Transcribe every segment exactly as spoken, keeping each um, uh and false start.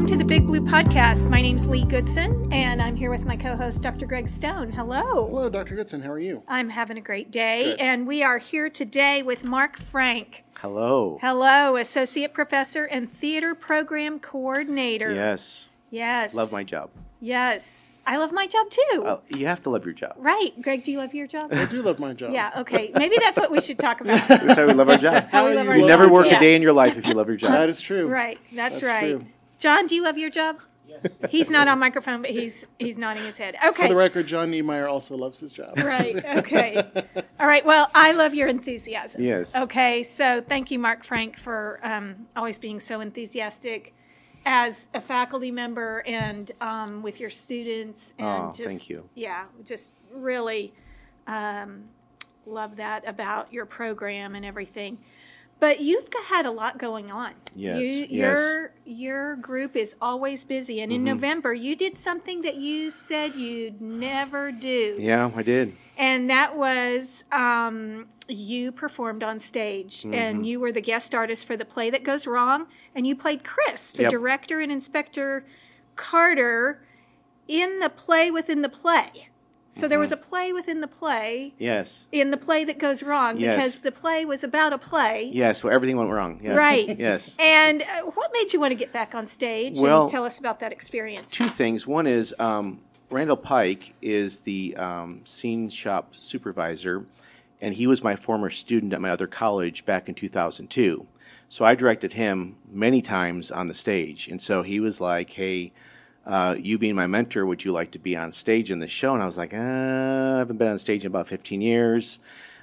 welcome to the Big Blue Podcast. My name's Lee Goodson, and I'm here with my co-host, Doctor Greg Stone. Hello. Hello, Doctor Goodson. How are you? I'm having a great day, Good. And we are here today with Mark Frank. Hello. Hello, Associate Professor and Theater Program Coordinator. Yes. Yes. Love my job. Yes. I love my job, too. Uh, you have to love your job. Right. Greg, do you love your job? I do love my job. Yeah, okay. Maybe that's what we should talk about. That's how we love our job. How we love our You job. never work Yeah. a day in your life if you love your job. That is true. Right. That's, That's right. true. John, do you love your job? Yes. He's not on microphone, but he's he's nodding his head. Okay. For the record, John Niemeyer also loves his job. Right. Okay. All right. Well, I love your enthusiasm. Yes. Okay. So thank you, Mark Frank, for um, always being so enthusiastic as a faculty member and um, with your students. And Oh, just, thank you. Yeah. Just really um, love that about your program and everything. But you've got, had a lot going on. Yes, You, yes. Your your group is always busy, and in Mhm. November you did something that you said you'd never do. Yeah, I did. And that was um, you performed on stage, Mhm. and you were the guest artist for The Play That Goes Wrong, and you played Chris, the Yep. director and Inspector Carter, in the play within the play. So there Mhm. was a play within the play, Yes. in The Play That Goes Wrong, Yes. because the play was about a play. Yes. Well, everything went wrong. Yes. Right. Yes. And uh, what made you want to get back on stage Well, and tell us about that experience? Two things. One is um, Randall Pike is the um, scene shop supervisor, and he was my former student at my other college back in two thousand two. So I directed him many times on the stage, and so he was like, "Hey, uh, you being my mentor, would you like to be on stage in the show?" And I was like, uh, "I haven't been on stage in about fifteen years."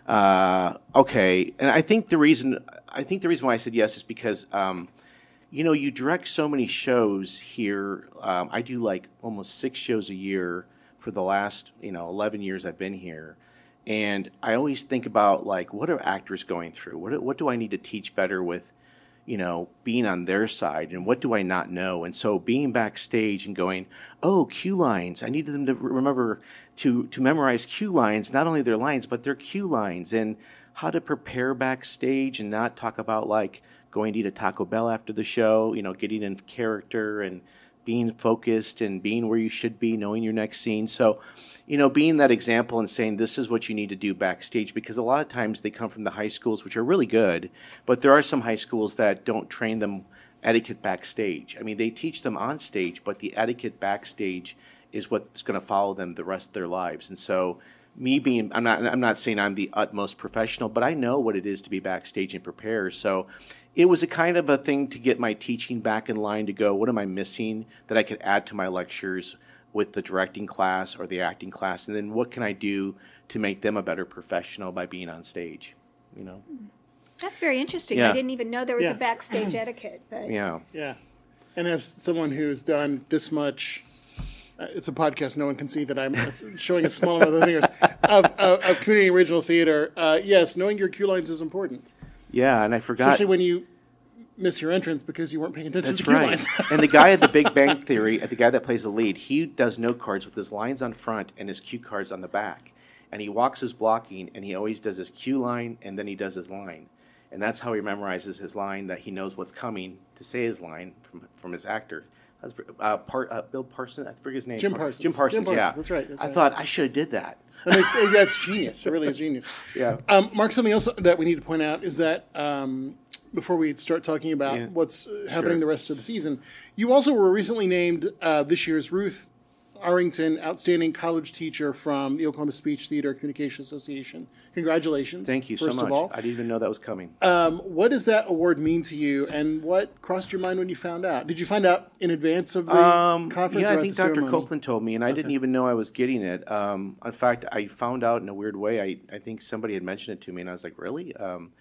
Uh, okay, and I think the reason I think the reason why I said yes is because. Um, You know, you direct so many shows here. Um, I do like almost six shows a year for the last, you know, eleven years I've been here. And I always think about, like, what are actors going through? What, what do I need to teach better with, you know, being on their side? And what do I not know? And so being backstage and going, oh, cue lines. I needed them to remember to, to memorize cue lines, not only their lines, but their cue lines. And how to prepare backstage and not talk about, like, going to eat a Taco Bell after the show, you know, getting in character and being focused and being where you should be, knowing your next scene. So, you know, being that example and saying this is what you need to do backstage, because a lot of times they come from the high schools, which are really good, but there are some high schools that don't train them etiquette backstage. I mean, they teach them on stage, but the etiquette backstage is what's going to follow them the rest of their lives. And so me being, I'm not, I'm not saying I'm the utmost professional, but I know what it is to be backstage and prepare. So it was a kind of a thing to get my teaching back in line to go, what am I missing that I could add to my lectures with the directing class or the acting class? And then what can I do to make them a better professional by being on stage, you know? That's very interesting. Yeah. I didn't even know there was Yeah. a backstage etiquette. But Yeah. Yeah. And as someone who's done this much, uh, it's a podcast, no one can see that I'm showing a small amount of fingers, of, of, of community original theater, uh, yes, knowing your cue lines is important. Yeah, and I forgot. Especially when you miss your entrance because you weren't paying attention That's to the cue right. lines. And the guy at the Big Bang Theory, the guy that plays the lead, he does note cards with his lines on front and his cue cards on the back. And he walks his blocking, and he always does his cue line, and then he does his line. And that's how he memorizes his line, that he knows what's coming to say his line from from his actor. That's, uh, part, uh, Bill Parsons, I forget his name. Jim Parsons. Jim Parsons, Jim Parsons, yeah. that's right, that's I right. thought I should have did that. And it's, that's genius. It really is genius. Yeah. Um, Mark, something else that we need to point out is that um, before we start talking about Yeah. what's uh, happening Sure. the rest of the season, you also were recently named uh, this year's Ruth Arrington Outstanding College Teacher from the Oklahoma Speech Theater Communication Association. Congratulations. Thank you first so much. Of all. I didn't even know that was coming. Um, what does that award mean to you, and what crossed your mind when you found out? Did you find out in advance of the Um, conference? yeah, or I at think the Doctor ceremony? Copeland told me, and I didn't even know I was getting it. Um, in fact, I found out in a weird way. I, I think somebody had mentioned it to me, and I was like, really? Um,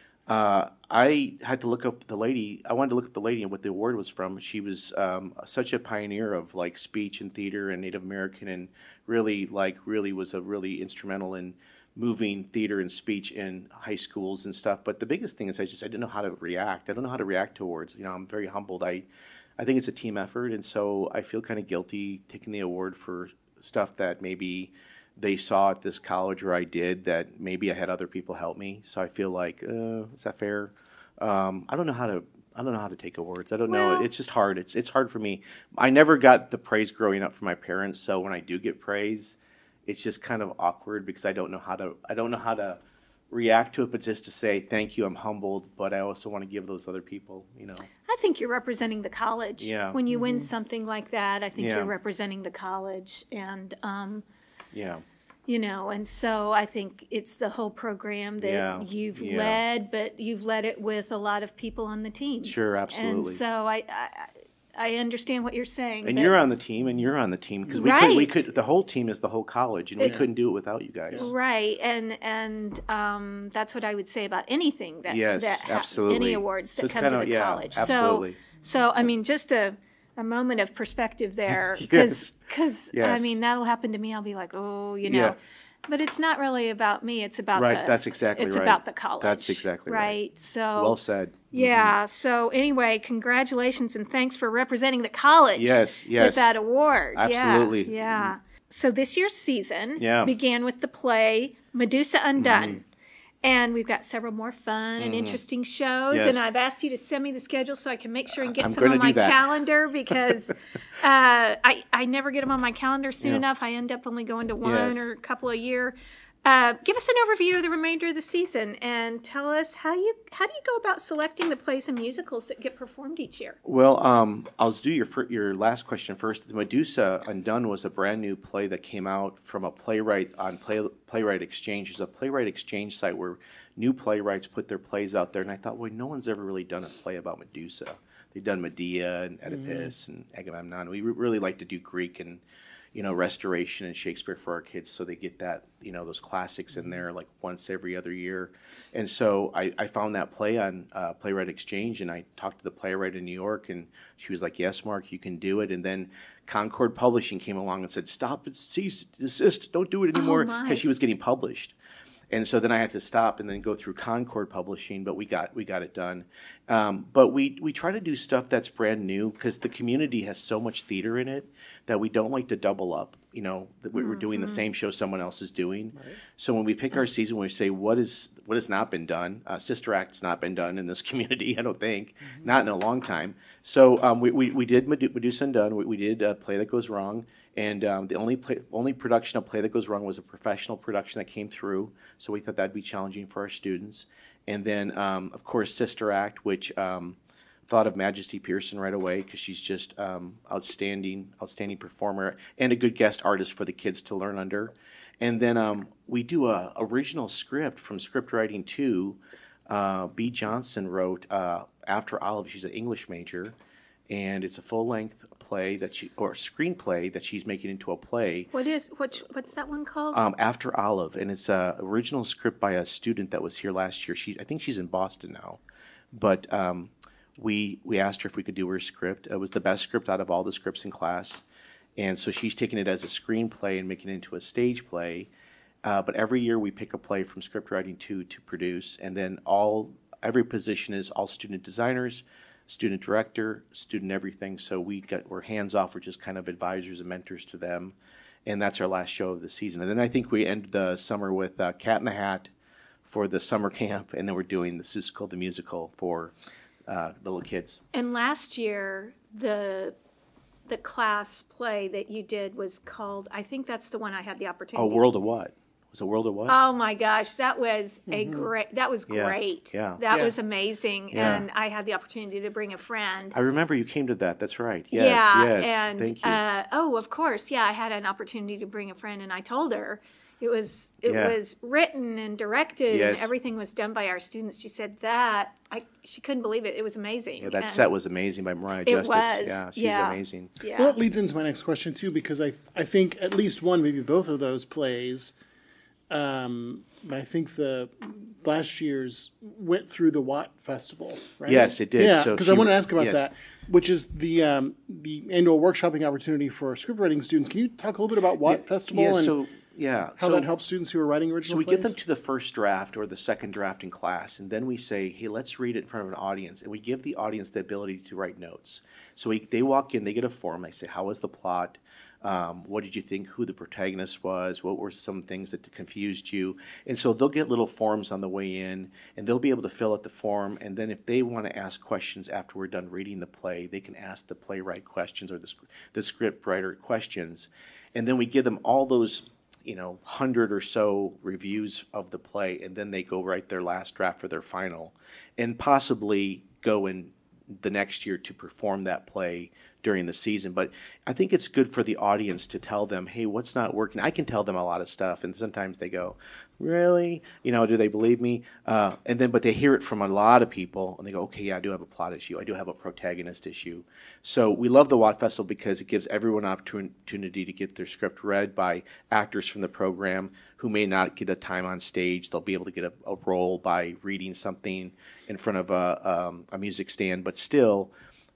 uh, I had to look up the lady. I wanted to look up the lady and what the award was from. She was um, such a pioneer of like speech and theater and Native American, and really like really was a really instrumental in moving theater and speech in high schools and stuff. But the biggest thing is I just I didn't know how to react. I don't know how to react to awards. You know, I'm very humbled. I I think it's a team effort, and so I feel kind of guilty taking the award for stuff that maybe they saw at this college or I did that maybe I had other people help me. So I feel like, uh, is that fair? Um, I don't know how to I don't know how to take awards. I don't Well- know. It's just hard. It's it's hard for me. I never got the praise growing up from my parents, so when I do get praise, it's just kind of awkward because I don't know how to I don't know how to react to it, but just to say thank you, I'm humbled, but I also want to give those other people, you know. I think you're representing the college. Yeah. When you win something like that, I think Yeah. you're representing the college, and um, Yeah. you know, and so I think it's the whole program that Yeah, you've yeah. led, but you've led it with a lot of people on the team. Sure, absolutely. And so I, I, I understand what you're saying. And but- you're on the team, and you're on the team because we could we Right. could the whole team is the whole college, and we It- couldn't do it without you guys. Right, and and um, that's what I would say about anything that Yes, that ha- absolutely. any awards So that it's come kinda- to the yeah, college. absolutely. So so I mean, just a a moment of perspective there, Yes. because I Yes. mean that'll happen to me. I'll be like, oh, you know. Yeah. But it's not really about me. It's about Right, the, that's exactly it's right. about the college. That's exactly right. right. So Well said. yeah. So anyway, congratulations and thanks for representing the college. Yes, yes. With that award. Absolutely. Yeah. yeah. So this year's season Yeah. began with the play Medusa Undone. And we've got several more fun and interesting shows. Yes. And I've asked you to send me the schedule so I can make sure and get I'm some gonna on my do that. calendar because uh, I, I never get them on my calendar soon Yeah. enough. I end up only going to one Yes. or a couple a year. Uh, give us an overview of the remainder of the season and tell us how you how do you go about selecting the plays and musicals that get performed each year? Well, um, I'll do your fir- your last question first. The Medusa Undone was a brand new play that came out from a playwright on play, Playwright Exchange. It's a Playwright Exchange site where new playwrights put their plays out there. And I thought, well, no one's ever really done a play about Medusa. They've done Medea and Oedipus and Agamemnon. We re- really like to do Greek and you know, restoration and Shakespeare for our kids, so they get that, you know, those classics in there like once every other year. And so I, I found that play on uh, Playwright Exchange, and I talked to the playwright in New York, and she was like, "Yes, Mark, you can do it." And then Concord Publishing came along and said, "Stop it, cease, desist, don't do it anymore," my. because she was getting published. And so then I had to stop and then go through Concord Publishing, but we got we got it done. Um, but we we try to do stuff that's brand new because the community has so much theater in it that we don't like to double up. You know, that we- we're doing the same show someone else is doing. So when we pick our season, we say what is what has not been done. Uh, Sister Act's not been done in this community, I don't think, not in a long time. So um, we, we we did Medu- Medusa Undone. We, we did a Play That Goes Wrong. And um, the only play, only production of Play That Goes Wrong was a professional production that came through, so we thought that'd be challenging for our students. And then, um, of course, Sister Act, which um, thought of Majesty Pearson right away because she's just um, outstanding, outstanding performer and a good guest artist for the kids to learn under. And then um, we do a original script from Script Writing two. Uh, B. Johnson wrote uh, After Olive. She's an English major. And it's a full-length play that she, or screenplay that she's making into a play. What is what what's that one called? Um, After Olive, and it's a original script by a student that was here last year. She, I think she's in Boston now, but um, we we asked her if we could do her script. It was the best script out of all the scripts in class, and so she's taking it as a screenplay and making it into a stage play. Uh, but every year we pick a play from Script Writing two to produce, and then all every position is all student designers, student director, student everything. So we got we're hands off. We're just kind of advisors and mentors to them, and that's our last show of the season. And then I think we end the summer with uh, Cat in the Hat for the summer camp, and then we're doing the Seussical the musical for uh, the little kids. And last year, the the class play that you did was called, I think that's the one I had the opportunity. Oh, World of What? Was it World of What? Oh my gosh, that was a great, that was Yeah, great. yeah. That Yeah. was amazing. Yeah. And I had the opportunity to bring a friend. I remember you came to that. That's right. Yes, yeah, yes. and Thank you. Uh, oh, of course, yeah. I had an opportunity to bring a friend, and I told her it was it Yeah. was written and directed, Yes. and everything was done by our students. She said that I she couldn't believe it. It was amazing. yeah, that And set was amazing by Mariah It Justice. was, Yeah, she's yeah. amazing. Yeah. Well, it leads into my next question too, because I I think at least one, maybe both of those plays. Um, I think the last year's went through the Watt Festival, right? Yes, it did. Yeah, So because she- I want to ask about yes. that, which is the um, the annual workshopping opportunity for script writing students. Can you talk a little bit about Watt Festival Yeah, and so yeah, how so, that helps students who are writing original So we plays? get them to the first draft or the second draft in class, and then we say, "Hey, let's read it in front of an audience," and we give the audience the ability to write notes. So we, they walk in, they get a form. They say, "How was the plot? Um, what did you think who the protagonist was? What were some things that confused you? And so they'll get little forms on the way in, and they'll be able to fill out the form. And then if they want to ask questions after we're done reading the play, they can ask the playwright questions or the, the script writer questions. And then we give them all those, you know, hundred or so reviews of the play, and then they go write their last draft for their final, and possibly go in the next year to perform that play during the season. But I think it's good for the audience to tell them, hey, what's not working? I can tell them a lot of stuff, and sometimes they go, really? You know, do they believe me? Uh, and then, but they hear it from a lot of people, and they go, okay, yeah, I do have a plot issue. I do have a protagonist issue. So we love the W O T Festival because it gives everyone an opportunity to get their script read by actors from the program who may not get a time on stage. They'll be able to get a, a role by reading something in front of a, um, a music stand, but still,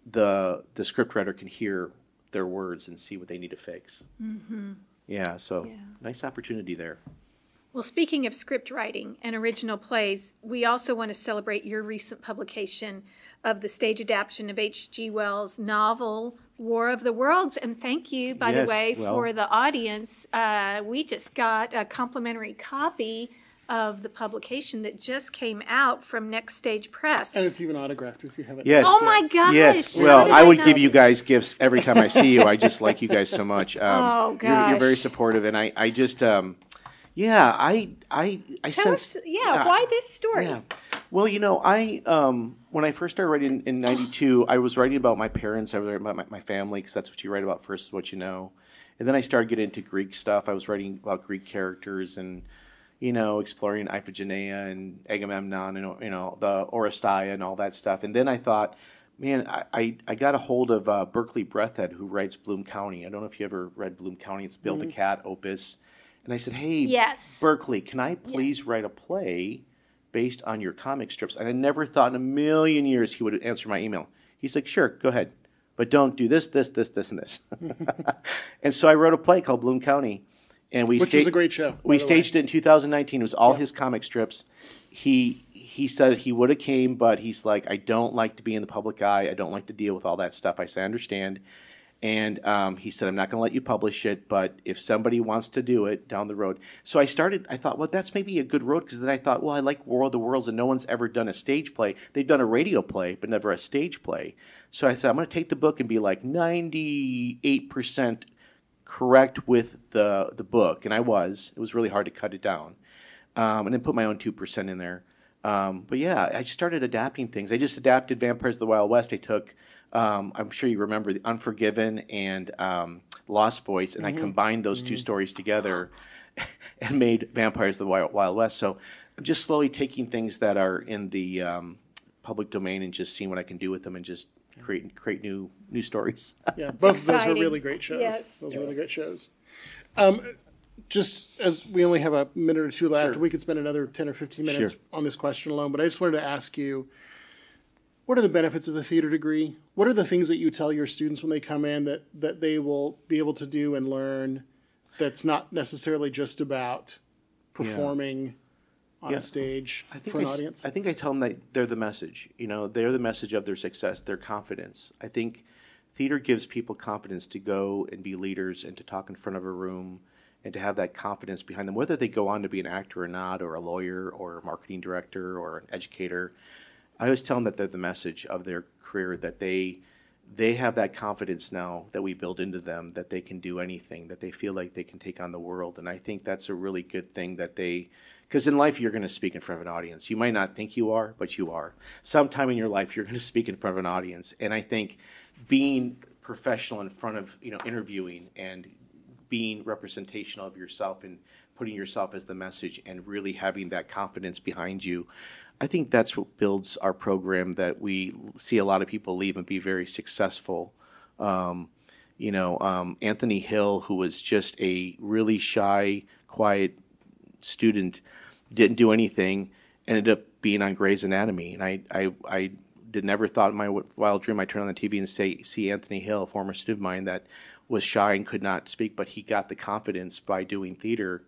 the the scriptwriter can hear their words and see what they need to fix. Mm-hmm. Yeah, so Yeah. nice opportunity there. Well, speaking of script writing and original plays, we also want to celebrate your recent publication of the stage adaptation of H G Wells' novel, War of the Worlds. And thank you, by Yes, the way, well- for the audience. Uh, we just got a complimentary copy of the publication that just came out from Next Stage Press. And it's even autographed if you haven't. Yes. Oh my gosh! Yes, how well, did I would not give you see- guys gifts every time I see you. I just like you guys so much. Um, Oh, you're, you're gosh. very supportive, and I, I just, um, yeah, I, I, I Tell sense. us, yeah, why this story? Yeah. Well, you know, I um, when I first started writing in ninety-two, I was writing about my parents. I was writing about my, my family because that's what you write about first, is what you know. And then I started getting into Greek stuff. I was writing about Greek characters and, you know, exploring Iphigenia and Agamemnon and, you know, the Oresteia and all that stuff. And then I thought, man, I, I, I got a hold of uh, Berkeley Breathed, who writes Bloom County. I don't know if you ever read Bloom County. It's Bill the Cat opus. And I said, hey, Yes. Berkeley, can I please write a play based on your comic strips? And I never thought in a million years he would answer my email. He's like, sure, go ahead. But don't do this, this, this, this, and this. And so I wrote a play called Bloom County. And we Which sta- was a great show, by We the staged way. it in two thousand nineteen. It was all his comic strips. He he said he would have came, but he's like, I don't like to be in the public eye. I don't like to deal with all that stuff. I said, I understand. And um, he said, I'm not going to let you publish it, but if somebody wants to do it down the road. So I started, I thought, well, that's maybe a good road, because then I thought, well, I like War of the Worlds, and no one's ever done a stage play. They've done a radio play, but never a stage play. So I said, I'm going to take the book and be like ninety-eight percent correct with the the book, and I was. It was really hard to cut it down, um, and then put my own two percent in there. Um, but yeah, I started adapting things. I just adapted Vampires of the Wild West. I took, um, I'm sure you remember, The Unforgiven and um, Lost Boys, and I combined those two stories together and made Vampires of the Wild, Wild West. So I'm just slowly taking things that are in the um, public domain and just seeing what I can do with them and just create create new new stories. Yeah, both of those were exciting. really great shows. Yes. Those were really great shows. Um, just as we only have a minute or two left, Sure. we could spend another ten or fifteen minutes Sure. on this question alone, but I just wanted to ask you, what are the benefits of the theater degree? What are the things that you tell your students when they come in that, that they will be able to do and learn that's not necessarily just about performing on Yeah. a stage I think for an I, s- audience? I think I tell them that they're the message. You know, they're the message of their success, their confidence. I think theater gives people confidence to go and be leaders and to talk in front of a room and to have that confidence behind them, whether they go on to be an actor or not, or a lawyer or a marketing director or an educator. I always tell them that they're the message of their career, that they they have that confidence now that we build into them, that they can do anything, that they feel like they can take on the world. And I think that's a really good thing that they, because in life you're going to speak in front of an audience. You might not think you are, but you are. Sometime in your life you're going to speak in front of an audience. And I think being professional in front of, you know, interviewing and being representational of yourself and putting yourself as the message and really having that confidence behind you, I think that's what builds our program, that we see a lot of people leave and be very successful. Um, you know, um, Anthony Hill, who was just a really shy, quiet student, didn't do anything, ended up being on Grey's Anatomy. And I, I, I did never thought in my wild dream I'd turn on the T V and say, see Anthony Hill, a former student of mine that was shy and could not speak, but he got the confidence by doing theater.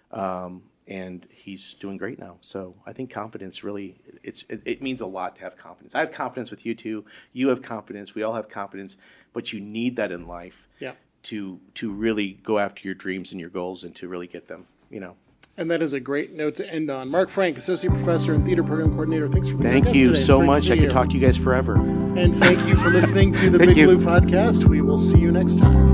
Um, and he's doing great now. So I think confidence really, it's it, it means a lot to have confidence. I have confidence with you too. You have confidence. We all have confidence, but you need that in life. Yeah. to to really go after your dreams and your goals and to really get them, you know. And that is a great note to end on. Mark Frank, Associate Professor and Theater Program Coordinator, thanks for being Thank with us you today. It's so great to much. see I could you. talk to you guys forever. And thank you for listening to the Thank Big you. Blue Podcast. We will see you next time.